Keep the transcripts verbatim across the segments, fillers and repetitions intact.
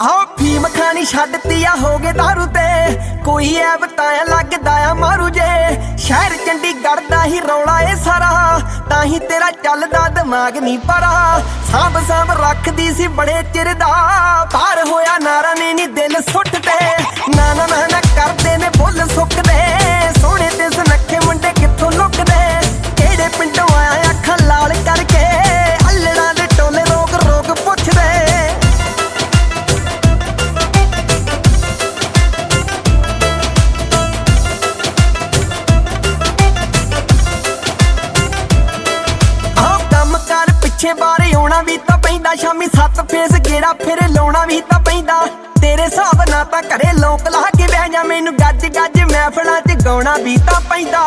ਆਹ ਫੀਮ ਖਾਣੀ ਛੱਡਤੀ ਆ ਹੋ ਗਏ ਦਾਰੂ ਤੇ ਕੋਈ ਐਬ ਤਾਇਆ ਲੱਗਦਾ ਆ ਮਾਰੂ ਜੇ ਸ਼ਹਿਰ ਚੰਡੀਗੜ੍ਹ ਦਾ ਹੀ ਰੌਲਾ ਏ ਸਾਰਾ ਤਾਂ ਹੀ ਤੇਰਾ ਚੱਲਦਾ ਦਿਮਾਗ ਨਹੀਂ ਪਰਾ ਸਾਂਭ ਸਾਂਭ ਰੱਖਦੀ ਸੀ ਬੜੇ ਚਿਰ ਦਾ ਪਾਰ ਹੋਇਆ ਨਾਰਾ ਨੇ ਨੀ ਦਿਲ ਸੁੱਟ ਤੇ ਨਾ ਨਾ ਨਾ ਨਾ ਕਰਦੇ ਨੇ ਬੁੱਲ ਸੁੱਕਦੇ ਸੋਹਣੇ ਤੇ ਸੁਨੱਖੇ ਮੁੰਡੇ ਕਿੱਥੋਂ ਲੁਕਦੇ ਕਿਹੜੇ ਪਿੰਡੋਂ ਆਇਆ ਅੱਖਾਂ ਲਾਲ ਕਰਕੇ ਅੱਲੜਾਂ ਦੇ ਟੋਲੇ ਰੋਕ ਰੋਕ ਪੁੱਛਦੇ ਪਿੱਛੇ ਬਾਰੇ ਆਉਣਾ ਵੀ ਤਾਂ ਪੈਂਦਾ ਸ਼ਾਮੀ ਸੱਤ ਫੇਸ ਗੇੜਾ ਫਿਰ ਲਾਉਣਾ ਵੀ ਤਾਂ ਪੈਂਦਾ ਤੇਰੇ ਹਿਸਾਬ ਨਾਲ ਤਾਂ ਘਰੇ ਲੋਕ ਲਾ ਕੇ ਬਹਿ ਜਾ ਮੈਨੂੰ ਗੱਜ ਗੱਜ ਮਹਿਫਲਾਂ 'ਚ ਗਾਉਣਾ ਵੀ ਤਾਂ ਪੈਂਦਾ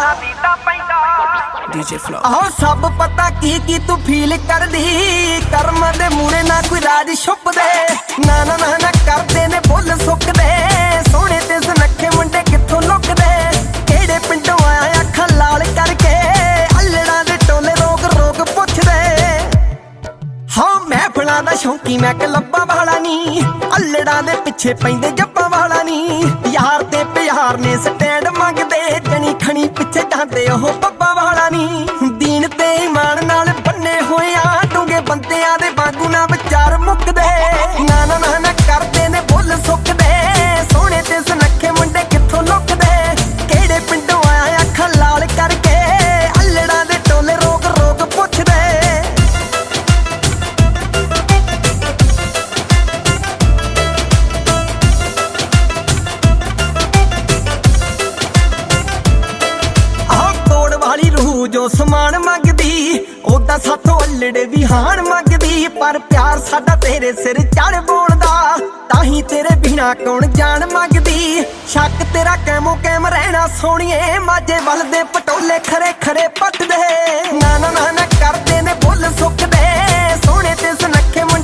ਡੀਜੇ ਫਲੋ ਆਹ ਸਭ ਪਤਾ ਕੀ ਕੀ ਤੂੰ ਫੀਲ ਕਰਦੀ ਕਰਮਾਂ ਦੇ ਮੂਰੇ ਨਾ ਕੋਈ ਰਾਜ ਛੁਪਦੇ ਨਾ ਨਾ ਨਾ ਨਾ ਕਰਦੇ ਨੇ ਬੁੱਲ ਸੁੱਕਦੇ ਸੋਹਣੇ ਤੇ ਸੁਨੱਖੇ ਮੁੰਡੇ ਕਿੱਥੋਂ ਲੁਕਦੇ ਕਿਹੜੇ ਪਿੰਡੋਂ ਆਇਆ ਅੱਖਾਂ ਲਾਲ ਕਰਕੇ ਅੱਲੜਾਂ ਦੇ ਟੋਲੇ ਰੋਕ ਰੋਕ ਪੁੱਛਦੇ ਹਾਂ ਮਹਿਫਲਾਂ ਦਾ ਸ਼ੌਂਕੀ ਮੈਂ ਕਲੱਬਾਂ ਵਾਲਾ ਨੀ ਅੱਲੜਾਂ ਦੇ ਪਿੱਛੇ ਪੈਂਦੇ ਜੱਬਾਂ ਵਾਲਾ ਨੀ ਯਾਰ ਤੇ ਪਿਆਰ ਨੇ ਸਟੈਂਡ ਮੰਗਦੇ ਜਣੀ ਖਣੀ ਪਿੱਛੇ ਜਾਂਦੇ ਉਹ ਬੱਬਾਂ ਵਾਲਾ ਨੀ ਦੀਨ ਤੇ ਇਮਾਨ ਨਾਲ ਬੰਨੇ ਹੋਇਆ ਡੂੰਗੇ ਬੰਦਿਆਂ ਦੇ ਵਾਂਗੂ ਨਾ ਵਿਚਾਰ ਮੁੱਕਦੇ ਨਾ ਨਾ ਨਾ ਨਾ ਕਰਦੇ ਨੇ ਬੁੱਲ ਸੁੱਕਦੇ ਸੋਹਣੇ ਤੇ ਸੁਨੱਖੇ ਮੁੰਡੇ ਕਿੱਥੋਂ ਲੁਕਦੇ ਕਿਹੜੇ ਪਿੰਡੋਂ ਆਇਆ ਅੱਖਾਂ ਲਾਲ ਕਰਕੇ ਅੱਲੜਾਂ ਦੇ ਟੋਲੇ ਰੋਕ ਰੋਕ ਪੁੱਛਦੇ ਜੋ ਸਮਾਨ ਮੰਗਦੀ ਉਹਦਾ ਸਾਥੋਂ ਅੱਲੜੇ ਵੀ ਹਾਣ ਮੰਗਦੀ ਪਰ ਪਿਆਰ ਸਾਡਾ ਤੇਰੇ ਸਿਰ ਚੜ ਬੋਲਦਾ ਤਾਂ ਹੀ ਤੇਰੇ ਬਿਨਾ ਕੌਣ ਜਾਣ ਮੰਗਦੀ ਸ਼ੱਕ ਤੇਰਾ ਕੈਮੋ ਕੈਮ ਰਹਿਣਾ ਸੋਹਣੀਏ ਮਾਝੇ ਵੱਲ ਦੇ ਪਟੋਲੇ ਖਰੇ ਖਰੇ ਪੱਟਦੇ ਨਾ ਨਾ ਨਾ ਨਾ ਕਰਦੇ ਨੇ ਬੁੱਲ ਸੁੱਕਦੇ ਸੋਹਣੇ ਤੇ ਸੁਨੱਖੇ